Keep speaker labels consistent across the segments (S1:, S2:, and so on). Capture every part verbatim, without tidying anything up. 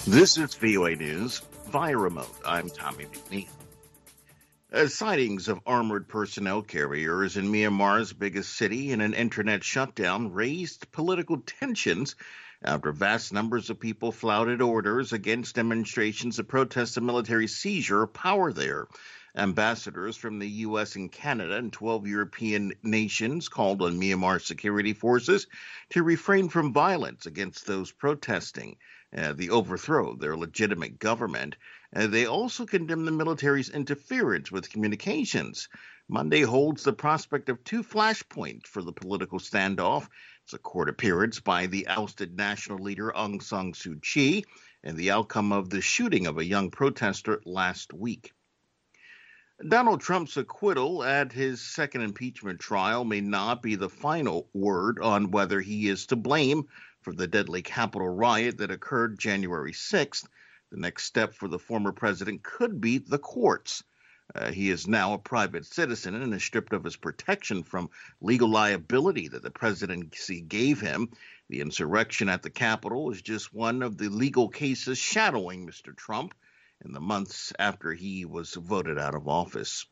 S1: This is V O A News via remote. I'm Tommy McNeil. Uh, sightings of armored personnel carriers in Myanmar's biggest city and an internet shutdown raised political tensions after vast numbers of people flouted orders against demonstrations that protest the military seizure of power there. Ambassadors from the U S and Canada and twelve European nations called on Myanmar security forces to refrain from violence against those protesting uh, the overthrow of their legitimate government. Uh, they also condemned the military's interference with communications. Monday holds the prospect of two flashpoints for the political standoff. It's a court appearance by the ousted national leader Aung San Suu Kyi and the outcome of the shooting of a young protester last week. Donald Trump's acquittal at his second impeachment trial may not be the final word on whether he is to blame for the deadly Capitol riot that occurred January sixth. The next step for the former president could be the courts. Uh, he is now a private citizen and is stripped of his protection from legal liability that the presidency gave him. The insurrection at the Capitol is just one of the legal cases shadowing Mister Trump in the months after he was voted out of office.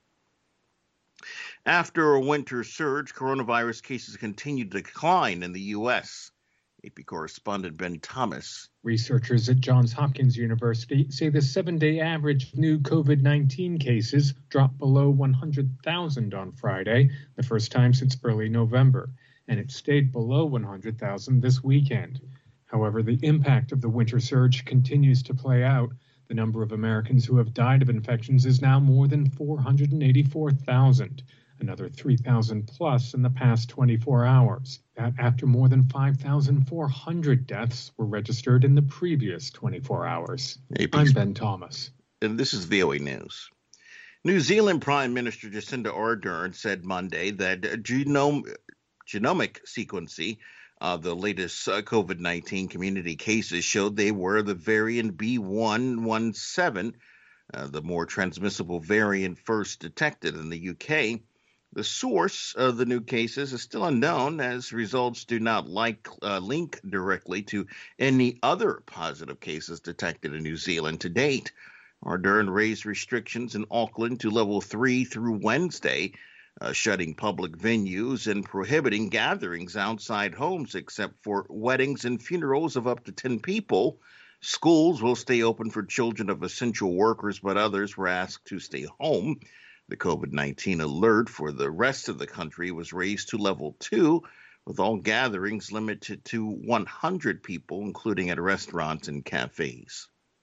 S1: After a winter surge, coronavirus cases continue to decline in the U S A P correspondent Ben Thomas.
S2: Researchers at Johns Hopkins University say the seven-day average of new COVID nineteen cases dropped below one hundred thousand on Friday, the first time since early November, and it stayed below one hundred thousand this weekend. However, the impact of the winter surge continues to play out. The number of Americans who have died of infections is now more than four hundred eighty-four thousand, another three thousand plus in the past twenty-four hours. That after more than five thousand four hundred deaths were registered in the previous twenty-four hours. A P I'm Ben Thomas.
S1: And this is V O A News. New Zealand Prime Minister Jacinda Ardern said Monday that genome, genomic sequencing of the latest uh, COVID nineteen community cases showed they were the variant B one one seven, uh, the more transmissible variant first detected in the U K. The source of the new cases is still unknown, as results do not like, uh, link directly to any other positive cases detected in New Zealand to date. Ardern raised restrictions in Auckland to level three through Wednesday, uh, shutting public venues and prohibiting gatherings outside homes except for weddings and funerals of up to ten people. Schools will stay open for children of essential workers, but others were asked to stay home. The COVID nineteen alert for the rest of the country was raised to level two, with all gatherings limited to one hundred people, including at restaurants and cafes.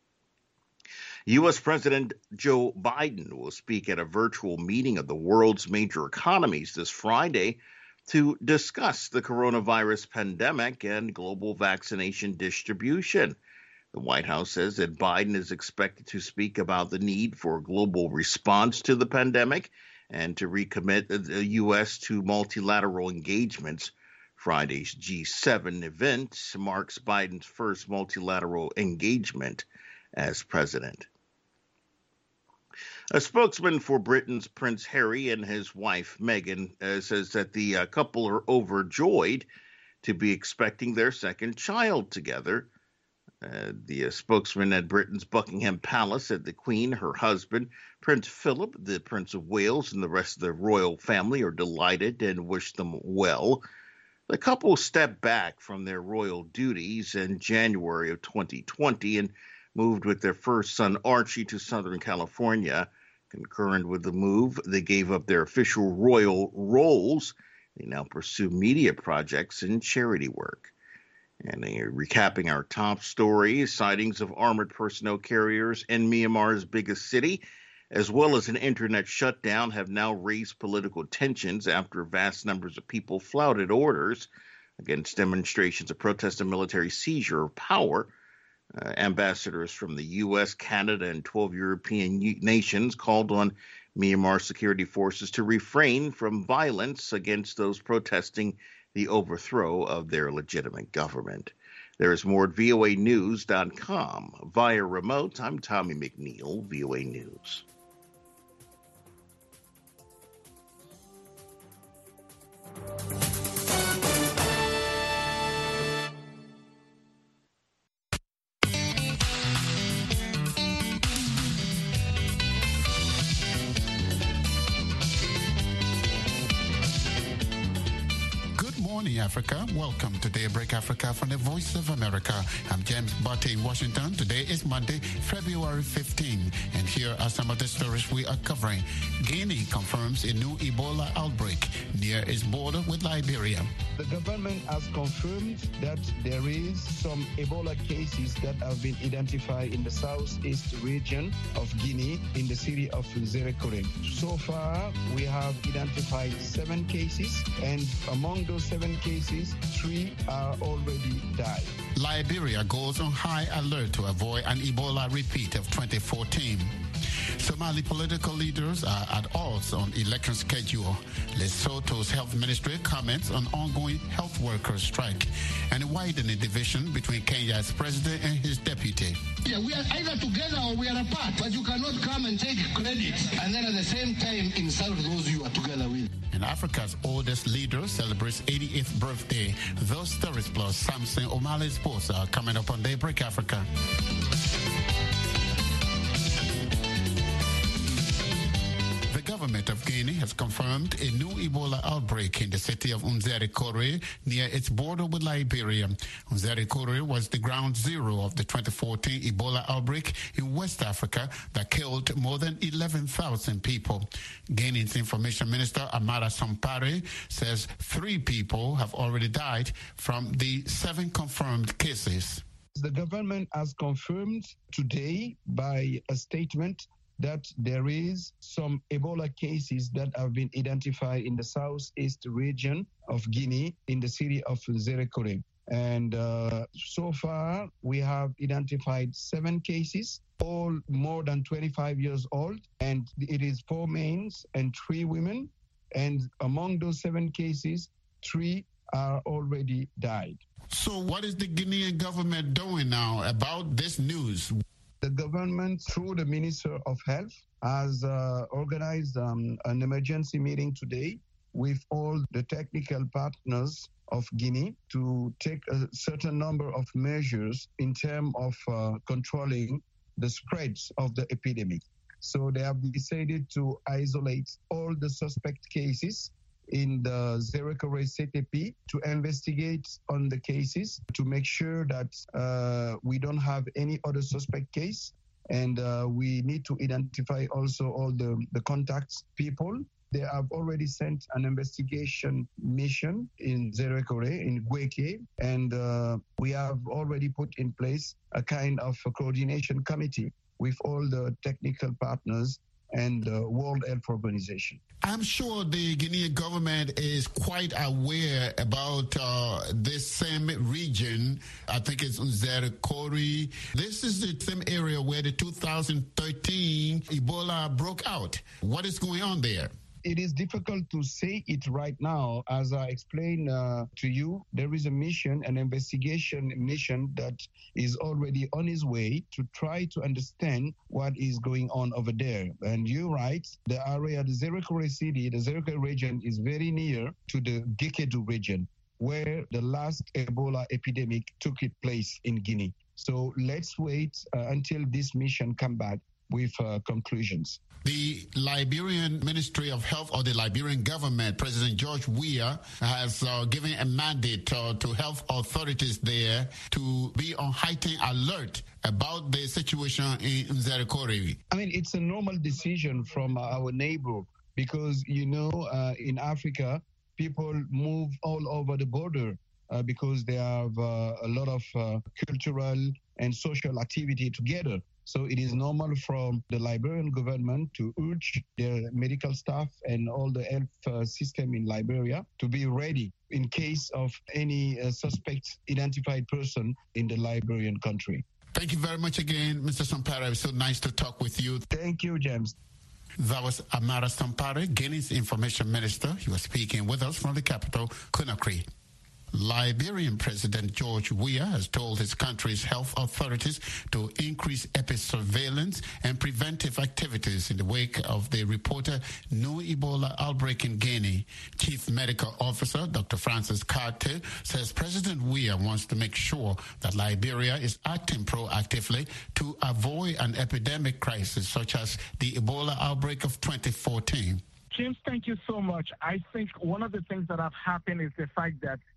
S1: U S. President Joe Biden will speak at a virtual meeting of the world's major economies this Friday to discuss the coronavirus pandemic and global vaccination distribution. The White House says that Biden is expected to speak about the need for a global response to the pandemic and to recommit the U S to multilateral engagements. Friday's G seven event marks Biden's first multilateral engagement as president. A spokesman for Britain's Prince Harry and his wife Meghan uh, says that the uh, couple are overjoyed to be expecting their second child together. Uh, the uh, spokesman at Britain's Buckingham Palace said the Queen, her husband, Prince Philip, the Prince of Wales, and the rest of the royal family are delighted and wish them well. The couple stepped back from their royal duties in January of twenty twenty and moved with their first son, Archie, to Southern California. Concurrent with the move, they gave up their official royal roles. They now pursue media projects and charity work. And uh, recapping our top stories, sightings of armored personnel carriers in Myanmar's biggest city, as well as an internet shutdown, have now raised political tensions after vast numbers of people flouted orders against demonstrations of protest and military seizure of power. Uh, ambassadors from the U S, Canada, and twelve European u- nations called on Myanmar security forces to refrain from violence against those protesting the overthrow of their legitimate government. There is more at V O A news dot com. Via remote, I'm Tommy McNeil, V O A News.
S3: Africa. Welcome to Daybreak Africa from the Voice of America. I'm James Botte in Washington. Today is Monday, February fifteenth, and here are some of the stories we are covering. Guinea confirms a new Ebola outbreak near its border with Liberia.
S4: The government has confirmed that there is some Ebola cases that have been identified in the southeast region of Guinea in the city of Zerekore. So far, we have identified seven cases, and among those seven cases, three are already died.
S3: Liberia goes on high alert to avoid an Ebola repeat of twenty fourteen. Somali political leaders are at odds on election schedule. Lesotho's health ministry comments on ongoing health workers strike and a widening division between Kenya's president and his deputy.
S5: Yeah, we are either together or we are apart, but you cannot come and take credit and then at the same time insult those you are together with.
S3: And Africa's oldest leader celebrates eighty-eighth birthday. Those stories plus Samson Omale Sports are coming up on Daybreak Africa. The government of Guinea has confirmed a new Ebola outbreak in the city of Nzerekore near its border with Liberia. Nzerekore was the ground zero of the twenty fourteen Ebola outbreak in West Africa that killed more than eleven thousand people. Guinea's Information Minister Amara Sampare says three people have already died from the seven confirmed cases.
S4: The government has confirmed today by a statement that there is some Ebola cases that have been identified in the southeast region of Guinea in the city of Zerekore. And uh, so far, we have identified seven cases, all more than twenty-five years old, and it is four men and three women. And among those seven cases, three are already died.
S3: So what is the Guinean government doing now about this news?
S4: The government, through the Minister of Health, has uh, organized um, an emergency meeting today with all the technical partners of Guinea to take a certain number of measures in terms of uh, controlling the spreads of the epidemic. So they have decided to isolate all the suspect cases in the Zerekore C T P to investigate on the cases to make sure that uh, we don't have any other suspect case. And uh, we need to identify also all the, the contacts people. They have already sent an investigation mission in Zerekore, in Gweke, and uh, we have already put in place a kind of a coordination committee with all the technical partners and the World Health Organization.
S3: I'm sure the Guinean government is quite aware about uh, this same region. I think it's Nzerekore. This is the same area where the two thousand thirteen Ebola broke out. What is going on there?
S4: It is difficult to say it right now. As I explained uh, to you, there is a mission, an investigation mission that is already on its way to try to understand what is going on over there. And you're right, the area, the Zerekore city, the Zerekore region is very near to the Gekedu region, where the last Ebola epidemic took its place in Guinea. So let's wait uh, until this mission come back with uh, conclusions.
S3: The Liberian Ministry of Health, or the Liberian government, President George Weah, has uh, given a mandate uh, to health authorities there to be on heightened alert about the situation in Nzerekore.
S4: I mean, it's a normal decision from uh, our neighbor because, you know, uh, in Africa, people move all over the border uh, because they have uh, a lot of uh, cultural and social activity together. So it is normal from the Liberian government to urge their medical staff and all the health uh, system in Liberia to be ready in case of any uh, suspect identified person in the Liberian country.
S3: Thank you very much again, Mister Sampare. It's so nice to talk with you.
S4: Thank you, James.
S3: That was Amara Sampare, Guinea's Information Minister. He was speaking with us from the capital, Conakry. Liberian President George Weah has told his country's health authorities to increase episurveillance and preventive activities in the wake of the reported new Ebola outbreak in Guinea. Chief Medical Officer Doctor Francis Carter says President Weah wants to make sure that Liberia is acting proactively to avoid an epidemic crisis such as the Ebola outbreak of twenty fourteen.
S6: James, thank you so much. I think one of the things that have happened is the fact that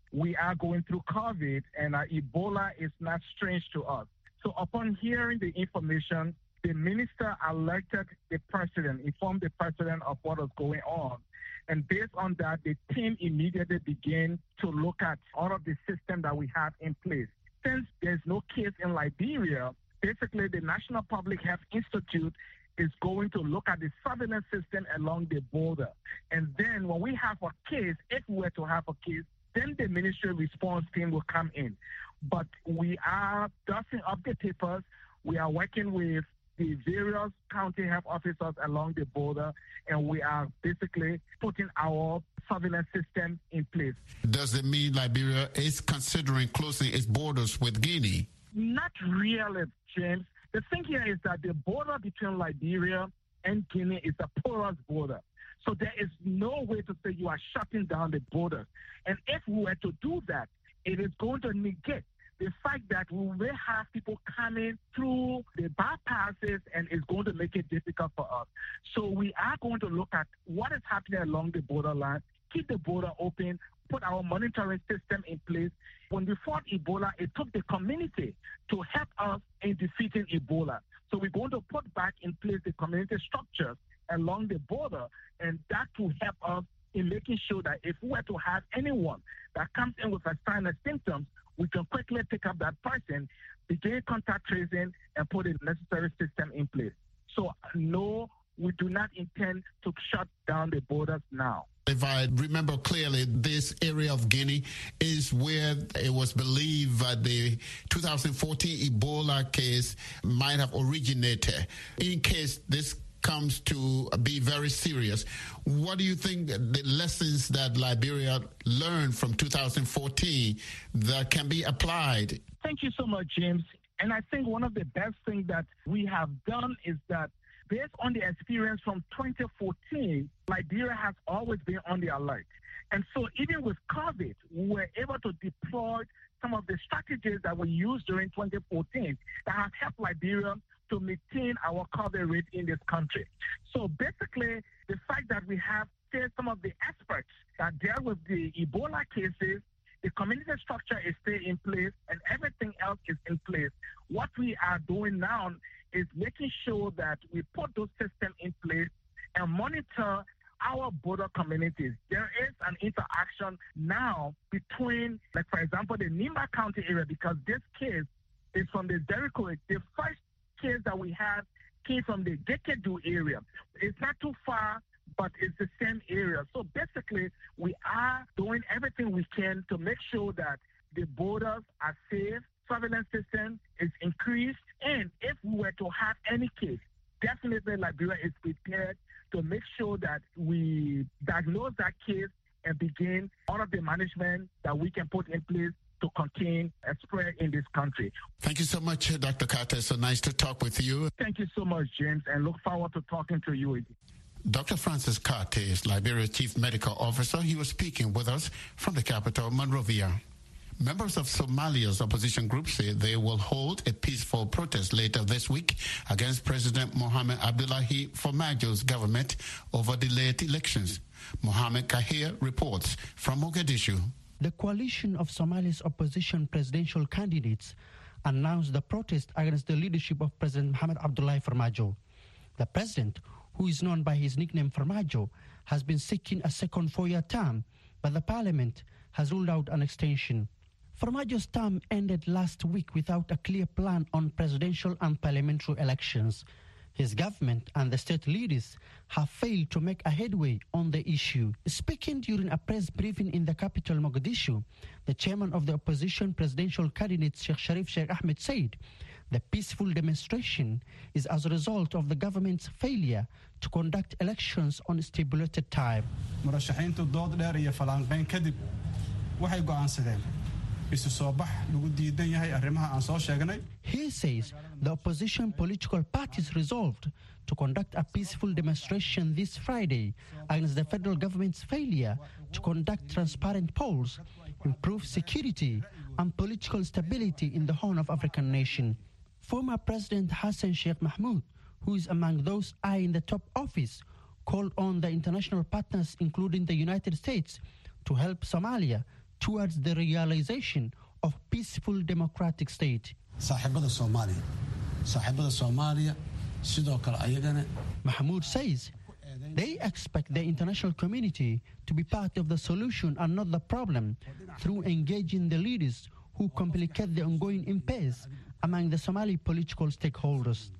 S6: we are going through COVID, and uh, Ebola is not strange to us. So upon hearing the information, the minister alerted the president, informed the president of what was going on. And based on that, the team immediately began to look at all of the system that we have in place. Since there's no case in Liberia, basically the National Public Health Institute is going to look at the surveillance system along the border. And then when we have a case, if we were to have a case, then the ministry response team will come in. But we are dusting up the papers. We are working with the various county health officers along the border, and we are basically putting our surveillance system in place.
S3: Does it mean Liberia is considering closing its borders with Guinea?
S6: Not really, James. The thing here is that the border between Liberia and Guinea is a porous border. So there is no way to say you are shutting down the border. And if we were to do that, it is going to negate the fact that we will have people coming through the bypasses, and it's going to make it difficult for us. So we are going to look at what is happening along the borderline, keep the border open, put our monitoring system in place. When we fought Ebola, it took the community to help us in defeating Ebola. So we're going to put back in place the community structures along the border, and that will help us in making sure that if we were to have anyone that comes in with a sign of symptoms, we can quickly pick up that person, begin contact tracing, and put the necessary system in place. So, no, we do not intend to shut down the borders now.
S3: If I remember clearly, this area of Guinea is where it was believed that the two thousand fourteen Ebola case might have originated. In case this comes to be very serious, what do you think the lessons that Liberia learned from two thousand fourteen that can be applied?
S6: Thank you so much, James. And I think one of the best things that we have done is that based on the experience from twenty fourteen, Liberia has always been on the alert. And so even with COVID, we were able to deploy some of the strategies that we used during twenty fourteen that have helped Liberia to maintain our COVID rate in this country. So basically, the fact that we have still some of the experts that deal with the Ebola cases, the community structure is still in place, and everything else is in place. What we are doing now is making sure that we put those systems in place and monitor our border communities. There is an interaction now between, like, for example, the Nimba County area, because this case is from the Jericho. The first case that we had came from the Gekedu area. It's not too far, but it's the same area. So basically, we are doing everything we can to make sure that the borders are safe, surveillance system is increased, and if we were to have any case, definitely Liberia is prepared to make sure that we diagnose that case and begin all of the management that we can put in place to contain a spread in this country.
S3: Thank you so much, Doctor Carter. So nice to talk with you.
S6: Thank you so much, James, and look forward to talking to you again.
S3: Doctor Francis Carter is Liberia's Chief Medical Officer. He was speaking with us from the capital, Monrovia. Members of Somalia's opposition group say they will hold a peaceful protest later this week against President Mohamed Abdullahi Farmajo's government over delayed elections. Mohamed Kahir reports from Mogadishu.
S7: The coalition of Somalia's opposition presidential candidates announced the protest against the leadership of President Mohamed Abdullahi Farmajo. The president, who is known by his nickname Farmajo, has been seeking a second four-year term, but the parliament has ruled out an extension. Farmajo's term ended last week without a clear plan on presidential and parliamentary elections. His government and the state leaders have failed to make a headway on the issue. Speaking during a press briefing in the capital, Mogadishu, the chairman of the opposition presidential candidate, Sheikh Sharif Sheikh Ahmed, said the peaceful demonstration is as a result of the government's failure to conduct elections on stipulated time. He says the opposition political parties resolved to conduct a peaceful demonstration this Friday against the federal government's failure to conduct transparent polls, improve security and political stability in the Horn of African nation. Former President Hassan Sheikh Mahmoud, who is among those eyeing the top office, called on the international partners, including the United States, to help Somalia towards the realization of peaceful democratic state.
S8: saaxiibada Soomaaliya saaxiibada Soomaaliya sidoo kale ayagana
S7: Mahmoud says they expect the international community to be part of the solution and not the problem through engaging the leaders who complicate the ongoing impasse among the Somali political stakeholders.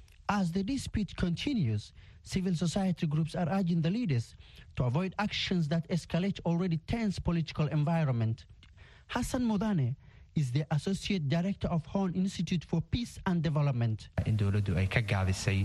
S7: As the dispute continues, civil society groups are urging the leaders to avoid actions that escalate already tense political environment. Hassan Modane is the Associate Director of Horn Institute for Peace and Development.
S9: in dawladdu ay ka gaabisay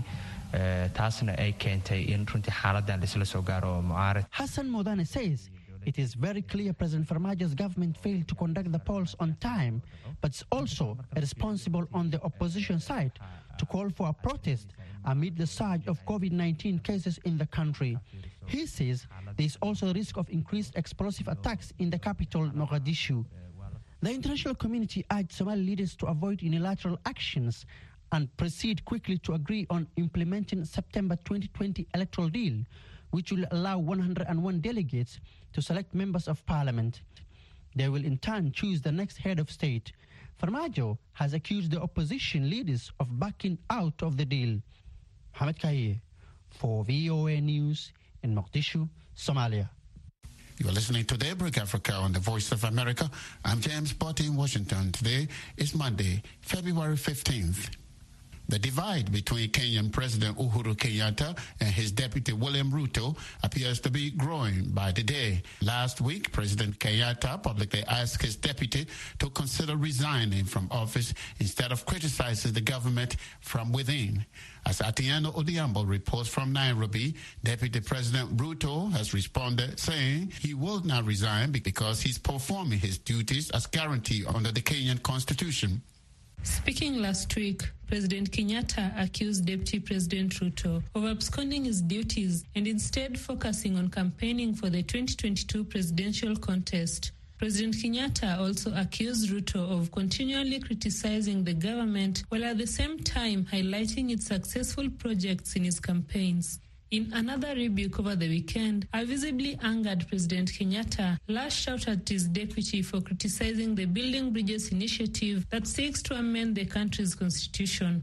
S9: taasna ay keentay in runtii xaaladan isla soo gaaro mucaarad.
S7: Hassan Modane says it is very clear President Farmajo's government failed to conduct the polls on time, but it's also responsible on the opposition side to call for a protest amid the surge of COVID nineteen cases in the country. He says there is also a risk of increased explosive attacks in the capital, Mogadishu. The international community urged Somali leaders to avoid unilateral actions and proceed quickly to agree on implementing September twenty twenty electoral deal, which will allow one hundred one delegates to select members of parliament. They will in turn choose the next head of state. Farmajo has accused the opposition leaders of backing out of the deal. Mohamed Kaye for V O A News in Mogadishu, Somalia.
S3: You are listening to Daybreak Africa on the Voice of America. I'm James Potty in Washington. Today is Monday, February fifteenth. The divide between Kenyan President Uhuru Kenyatta and his deputy William Ruto appears to be growing by the day. Last week, President Kenyatta publicly asked his deputy to consider resigning from office instead of criticizing the government from within. As Atieno Odiambo reports from Nairobi, Deputy President Ruto has responded saying he will not resign because he's performing his duties as guaranteed under the Kenyan Constitution.
S10: Speaking last week, President Kenyatta accused Deputy President Ruto of absconding his duties and instead focusing on campaigning for the twenty twenty-two presidential contest. President Kenyatta also accused Ruto of continually criticizing the government while at the same time highlighting its successful projects in his campaigns. In another rebuke over the weekend, a visibly angered President Kenyatta lashed out at his deputy for criticizing the Building Bridges initiative that seeks to amend the country's constitution.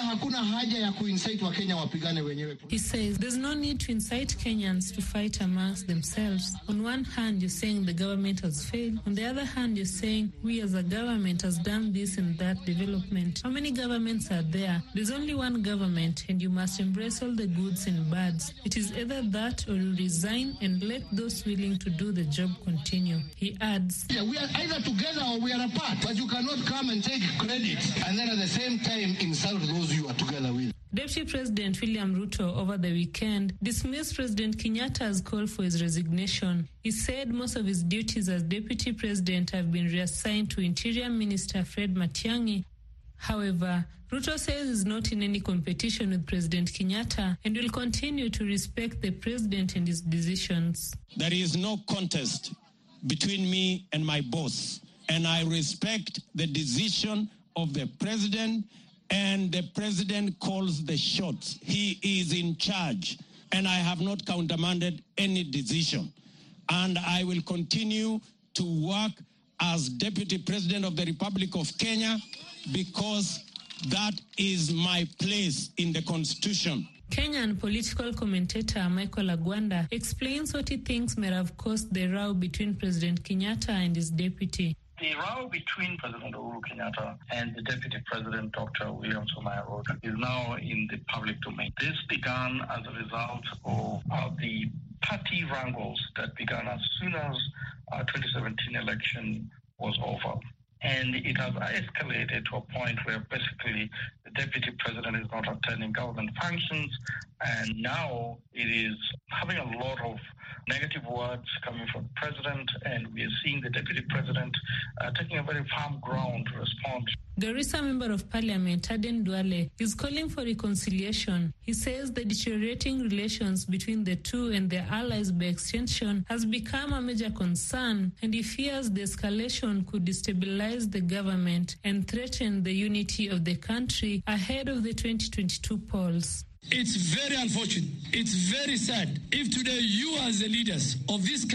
S10: He says there's no need to incite Kenyans to fight amongst themselves. On one hand, you're saying the government has failed. On the other hand, you're saying we as a government has done this and that development. How many governments are there? There's only one government, and you must embrace all the goods and bads. It is either that or you resign and let those willing to do the job continue. He adds,
S5: yeah, we are either together or we are apart, but you cannot come and take credit and then at the same time insult those you are together with.
S10: Deputy President William Ruto over the weekend dismissed President Kenyatta's call for his resignation. He said most of his duties as Deputy President have been reassigned to Interior Minister Fred Matiang'i. However, Ruto says he's not in any competition with President Kenyatta and will continue to respect the President and his decisions.
S11: There is no contest between me and my boss, and I respect the decision of the President, and the President calls the shots. He is in charge, and I have not countermanded any decision. And I will continue to work as Deputy President of the Republic of Kenya because that is my place in the Constitution.
S10: Kenyan political commentator Michael Agwanda explains what he thinks may have caused the row between President Kenyatta and his deputy.
S12: The row between President Uhuru Kenyatta and the Deputy President, Doctor William Somaya Ruto, is now in the public domain. This began as a result of uh, the party wrangles that began as soon as uh, twenty seventeen election was over. And it has escalated to a point where basically the Deputy President is not attending government functions, and now it is having a lot of negative words coming from the President, and we are seeing the Deputy President uh, taking a very firm ground to respond.
S10: Garissa Member of Parliament Aden Duale is calling for reconciliation. He says the deteriorating relations between the two and their allies by extension has become a major concern, and he fears the escalation could destabilize the government and threaten the unity of the country ahead of the twenty twenty-two polls.
S13: It's very unfortunate. It's very sad. If today you as the leaders of this country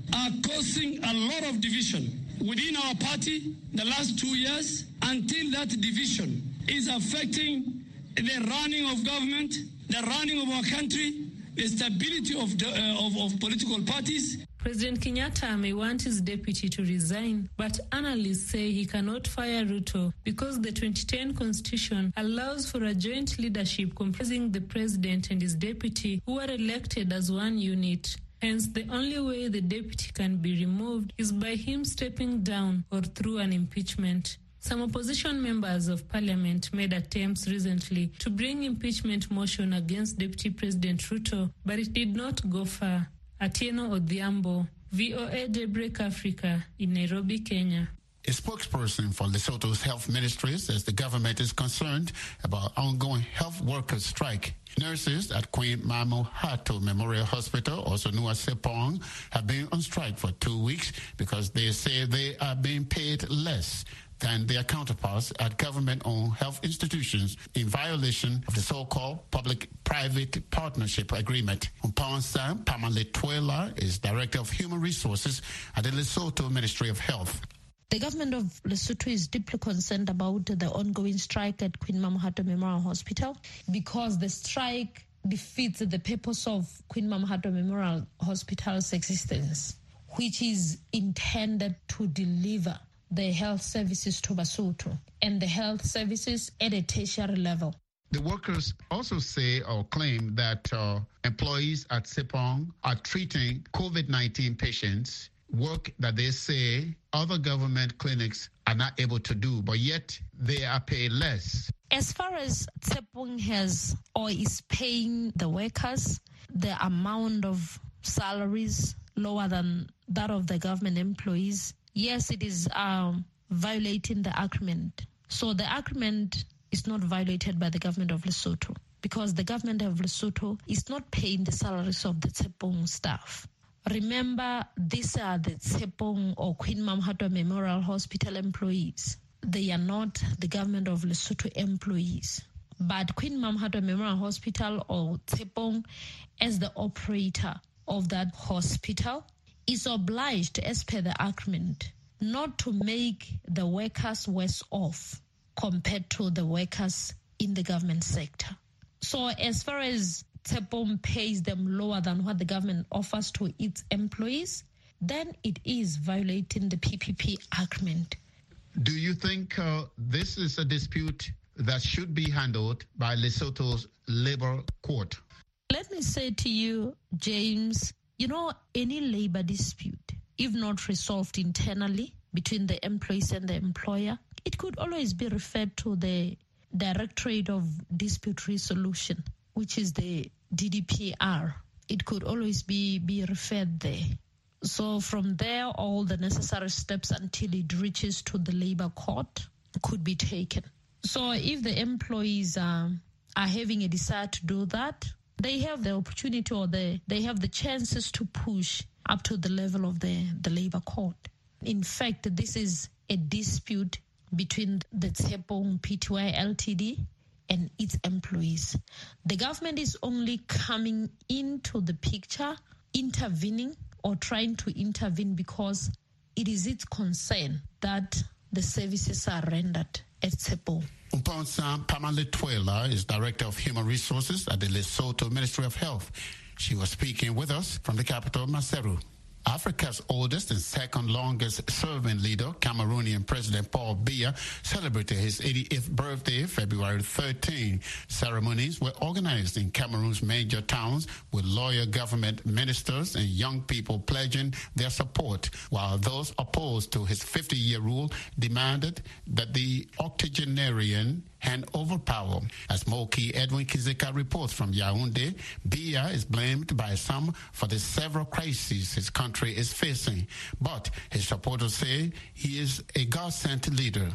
S13: are causing a lot of division within our party the last two years until that division is affecting the running of government, the running of our country, the stability of, the, uh, of, of political parties.
S10: President Kenyatta may want his deputy to resign, but analysts say he cannot fire Ruto because the twenty ten constitution allows for a joint leadership comprising the president and his deputy who are elected as one unit. Hence, the only way the deputy can be removed is by him stepping down or through an impeachment. Some opposition members of parliament made attempts recently to bring impeachment motion against Deputy President Ruto, but it did not go far. Atieno Odhiambo, V O A Daybreak Africa in Nairobi, Kenya.
S3: A spokesperson for Lesotho's health ministry says the government is concerned about ongoing health workers' strike. Nurses at Queen Mamohato Memorial Hospital, also known as Sepong, have been on strike for two weeks because they say they are being paid less than their counterparts at government-owned health institutions in violation of the so-called public-private partnership agreement. Umpansa Pamaletwela is Director of Human Resources at the Lesotho Ministry of Health.
S14: The government of Lesotho is deeply concerned about the ongoing strike at Queen Mamohato Memorial Hospital because the strike defeats the purpose of Queen Mamohato Memorial Hospital's existence, which is intended to deliver the health services to Lesotho and the health services at a tertiary level.
S3: The workers also say or claim that uh, employees at Sepong are treating COVID nineteen patients, work that they say other government clinics are not able to do, but yet they are paid less.
S14: As far as Sepong has or is paying the workers the amount of salaries lower than that of the government employees, yes, it is um, violating the agreement. So the agreement is not violated by the government of Lesotho because the government of Lesotho is not paying the salaries of the Tsepong staff. Remember, these are the Tsepong or Queen Mamohato Memorial Hospital employees. They are not the government of Lesotho employees. But Queen Mamohato Memorial Hospital or Tsepong, as the operator of that hospital, is obliged, as per the agreement, not to make the workers worse off compared to the workers in the government sector. So as far as Tsepong pays them lower than what the government offers to its employees, then it is violating the P P P agreement.
S3: Do you think uh, this is a dispute that should be handled by Lesotho's labor court?
S14: Let me say to you, James, you know, any labor dispute, if not resolved internally between the employees and the employer, it could always be referred to the Directorate of Dispute Resolution, which is the D D P R. It could always be, be referred there. So from there, all the necessary steps until it reaches to the labor court could be taken. So if the employees are, are having a desire to do that, they have the opportunity or the, they have the chances to push up to the level of the, the labor court. In fact, this is a dispute between the Tsepong P T Y L T D and its employees. The government is only coming into the picture, intervening or trying to intervene because it is its concern that the services are rendered at Tsepong.
S3: Umpansa Pamaletwela is Director of Human Resources at the Lesotho Ministry of Health. She was speaking with us from the capital, Maseru. Africa's oldest and second longest serving leader, Cameroonian President Paul Biya, celebrated his eighty-eighth birthday February thirteenth. Ceremonies were organized in Cameroon's major towns with loyal government ministers and young people pledging their support, while those opposed to his fifty-year rule demanded that the octogenarian hand over power. As Moki Edwin Kizika reports from Yaoundé, Biya is blamed by some for the several crises his country is facing. But his supporters say he is a God-sent leader.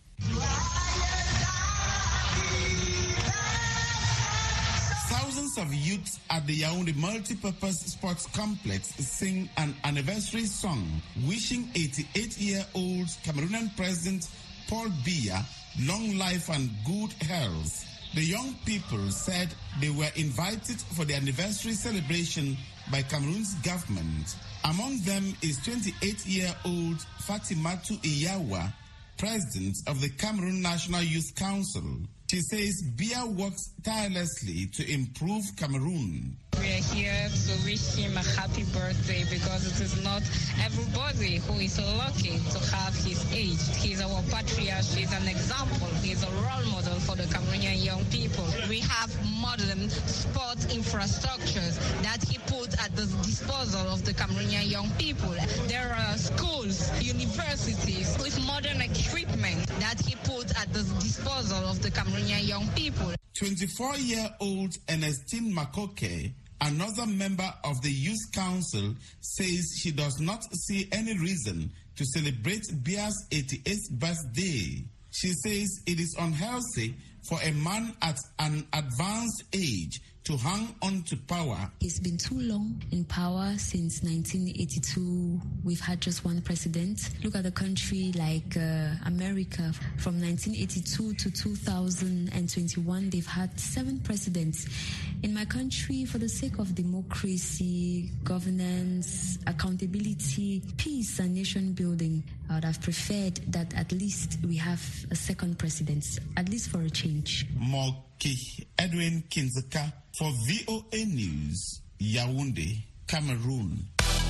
S15: Thousands of youths at the Yaoundé Multipurpose Sports Complex sing an anniversary song wishing eighty-eight-year-old Cameroonian President Paul Biya long life and good health. The young people said they were invited for the anniversary celebration by Cameroon's government. Among them is twenty-eight-year-old Fatimatu Iyawa, president of the Cameroon National Youth Council. She says Biya works tirelessly to improve Cameroon.
S16: We are here to wish him a happy birthday because it is not everybody who is lucky to have his age. He's our patriarch, he's an example, he's a role model for the Cameroonian young people. We have modern sport infrastructures that he put at the disposal of the Cameroonian young people. There are schools, universities with modern equipment that he put at the disposal of the Cameroonian young people.
S15: twenty-four-year-old Ernestine Makoke, another member of the Youth Council, says she does not see any reason to celebrate Biya's eighty-eighth birthday. She says it is unhealthy for a man at an advanced age to hang on to power.
S17: It's been too long in power. Since nineteen eighty-two, we've had just one president. Look at a country like uh, America. From nineteen eighty-two to two thousand twenty-one, they've had seven presidents. In my country, for the sake of democracy, governance, accountability, peace, and nation building, I would have preferred that at least we have a second president, at least for a change.
S15: Moki Edwin Kinzeka for V O A News, Yaoundé, Cameroon.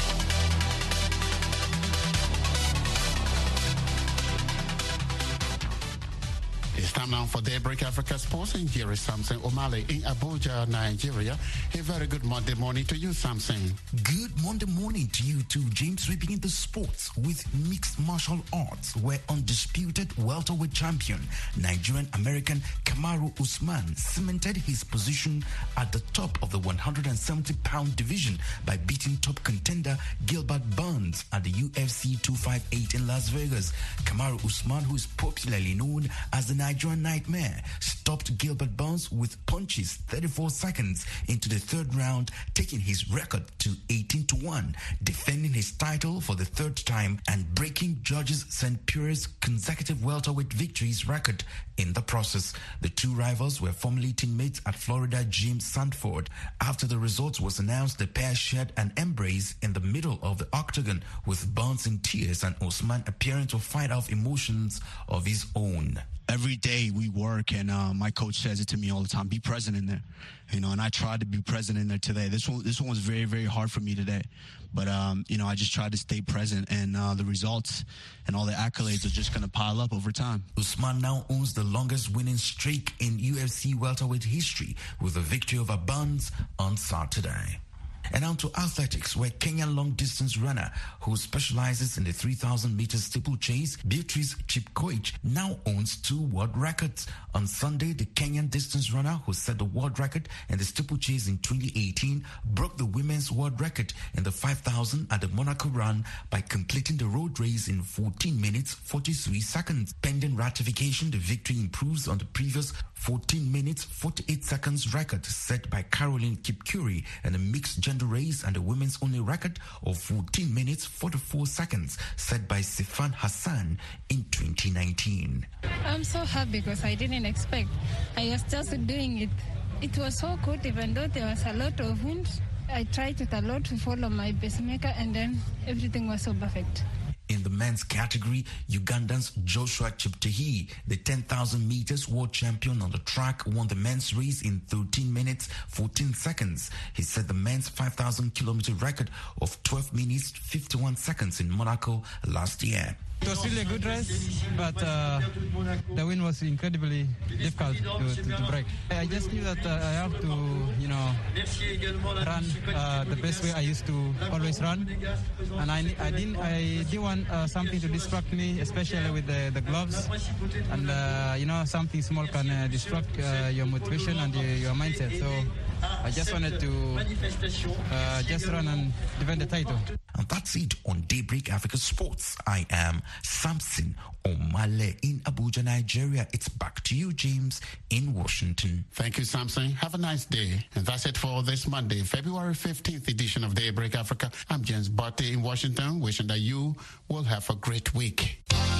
S3: It's time now for Daybreak Africa Sports, and here is Samson Omale in Abuja, Nigeria. A very good Monday morning to you, Samson.
S18: Good Monday morning to you too, James. We begin the sports with mixed martial arts, where undisputed welterweight champion Nigerian-American Kamaru Usman cemented his position at the top of the one hundred seventy pound division by beating top contender Gilbert Burns at the U F C two fifty-eight in Las Vegas. Kamaru Usman, who is popularly known as the Nigerian Nightmare, stopped Gilbert Burns with punches thirty-four seconds into the third round, taking his record to eighteen to one, defending his title for the third time and breaking judges Saint Pierre's consecutive welterweight victories record in the process. The two rivals were formerly teammates at Florida Gym Sanford. After the results was announced, the pair shared an embrace in the middle of the octagon, with Burns in tears and Usman appearing to fight off emotions of his own.
S19: Every day we work, and uh, my coach says it to me all the time, be present in there, you know, and I tried to be present in there today. This one, this one was very, very hard for me today, but, um, you know, I just tried to stay present, and uh, the results and all the accolades are just going to pile up over time.
S18: Usman now owns the longest winning streak in U F C welterweight history with a victory over Burns on Saturday. And on to athletics, where Kenyan long-distance runner who specializes in the three thousand meter steeplechase, Beatrice Chepkoech, now owns two world records. On Sunday, the Kenyan distance runner who set the world record in the steeplechase in twenty eighteen broke the women's world record in the five thousand at the Monaco Run by completing the road race in fourteen minutes forty-three seconds. Pending ratification, the victory improves on the previous fourteen minutes forty-eight seconds record set by Caroline Kipkuri in a mixed gender race, and the women's only record of fourteen minutes forty-four seconds set by Sifan Hassan in twenty nineteen.
S20: I'm so happy because I didn't expect. I was just doing it. It was so good, even though there was a lot of wind. I tried it a lot to follow my pacemaker, and then everything was so perfect.
S18: In the men's category, Ugandan's Joshua Cheptegei, the ten thousand meters world champion on the track, won the men's race in thirteen minutes fourteen seconds. He set the men's five thousand kilometer record of twelve minutes fifty-one seconds in Monaco last year.
S21: It was really a good race, but uh, the wind was incredibly difficult to, to, to break. I just knew that uh, I have to, you know, run uh, the best way I used to always run, and I, I didn't, I didn't want uh, something to distract me, especially with the, the gloves, and uh, you know, something small can uh, distract uh, your motivation and your, your mindset. So I just wanted to uh, just run and defend the title.
S18: And that's it on Daybreak Africa Sports. I am Samson Omale in Abuja, Nigeria. It's back to you, James, in Washington.
S3: Thank you, Samson. Have a nice day. And that's it for this Monday, February fifteenth edition of Daybreak Africa. I'm James Botte in Washington, wishing that you will have a great week.